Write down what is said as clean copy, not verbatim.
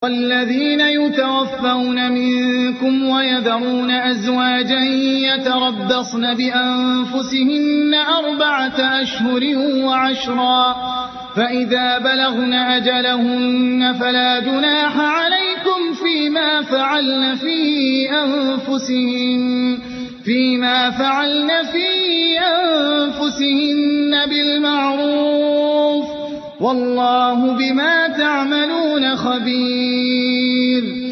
والذين يتوفون منكم ويذرون أزواجا يتربصن بأنفسهن 4 أشهر و10 فإذا بلغن أجلهن فلا جناح عليكم فيما فعلن في أنفسهن بالمعروف والله بما تعملون خبير.